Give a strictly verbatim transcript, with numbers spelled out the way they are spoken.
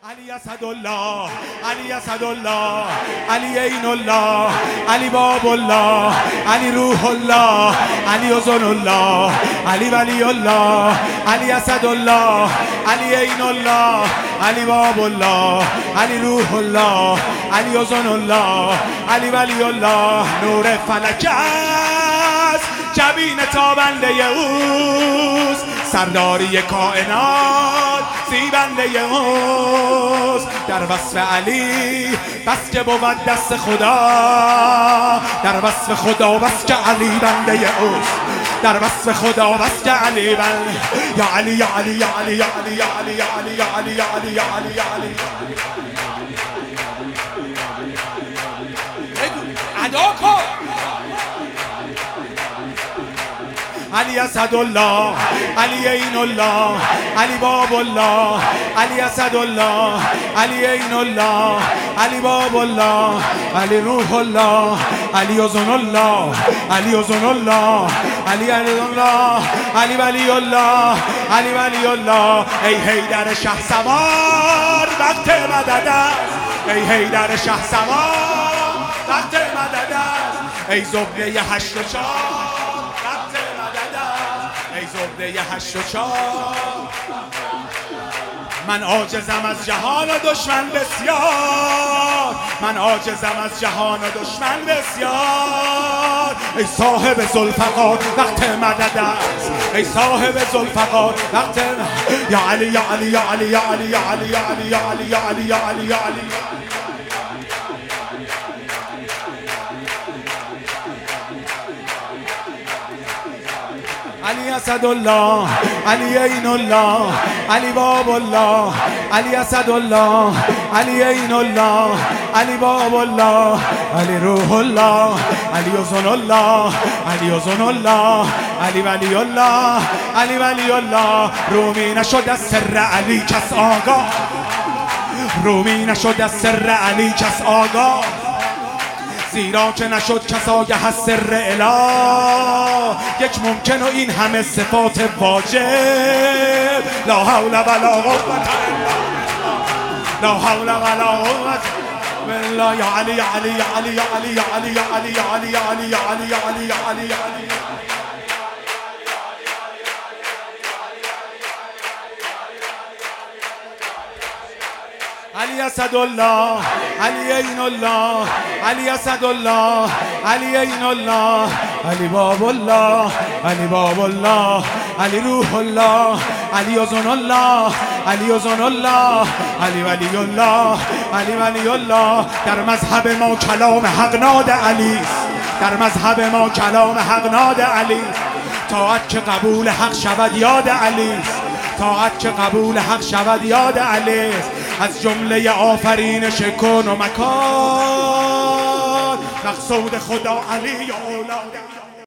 علی اسدالله، علی اسدالله، علی عین الله، علی باب الله، علی روح الله، علی اذن الله، علی ولی الله، علی اسدالله، علی عین الله، علی باب الله، علی روح الله، علی اذن الله، علی ولی الله. نور فلک است جبین تابنده اوست، سرداری کائنات زیبنده اوست. در وصف علی بس که بود دست خدا، در وصف خدا بس که علی بنده اوست، در وصف خدا بس که علی بنده. یا علی یا علی یا علی یا علی یا علی یا علی یا علی یا علی یا علی یا علی. ادا کن. علی اسدالله، علی عین الله، علی باب الله، علی اسدالله، علی عین الله، علی باب الله، علی روح الله، علی اذن الله، علی اذن الله، علی اذن الله، علی ولی الله، علی ولی الله. ای حیدر شهسوار وقت مدد است، ای حیدر شهسوار وقت مدد است. ای زهره هشت و چهار ای زهره هشت و چهار. من عاجزم از جهان و دشمن بسیار، من عاجزم از جهان و دشمن بسیار. ای صاحب ذوالفقار وقت مدد است، ای صاحب ذوالفقار وقت. یا علی یا علی یا علی یا علی یا علی یا علی یا علی یا علی یا علی یا علی. علی اسدالله، علی عین الله، علی باب الله، علی اسدالله، علی عین الله، علی باب الله، علی روح الله، علی اذن الله، علی اذن الله، علی ولی الله، علی ولی الله. رومی نشد از سر علی کس آگاه، رومی نشد از سر علی کس آگاه، زیرا که نشد کس آگه از سر اله. یک ممکن و این همه صفات واجب. لا حول ولا قوة لا حول ولا قوة بالله. یا علی یا علی یا علی یا علی یا علی یا علی یا علی یا علی یا علی یا علی یا علی یا علی. علی اسدالله، علی عین الله، علی اسدالله، علی عین الله، علی باب الله، علی باب الله، علی روح الله، علی اذن الله، علی اذن الله، علی ولی الله، علی ولی الله. در مذهب ما کلام حق ناد علی است، در مذهب ما کلام حق ناد علی است. طاعت که قبول حق شود یاد علی است، طاعت که قبول حق شود یاد علی است. از جمله آفرینش کن و مکان، مقصود خدا علی و اولاد.